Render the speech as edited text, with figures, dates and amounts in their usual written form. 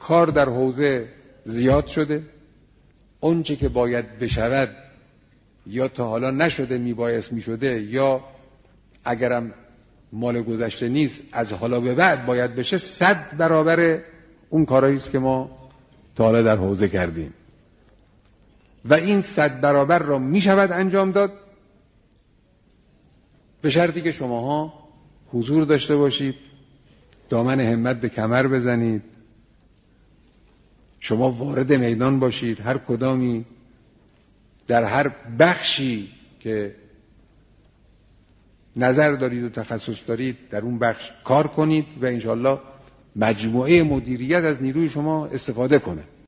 کار در حوزه زیاد شده، اونچه که باید بشود یا تا حالا نشده میبایست میشده، یا اگرم مال گذشته نیست از حالا به بعد باید بشه، 100 برابر اون کارهایی است که ما تا حالا در حوزه کردیم و این 100 برابر را میشود انجام داد به شرطی که شماها حضور داشته باشید، دامن همت به کمر بزنید، شما وارد میدان باشید، هر کدامی در هر بخشی که نظر دارید و تخصص دارید در اون بخش کار کنید و انشالله مجموعه مدیریت از نیروی شما استفاده کنه.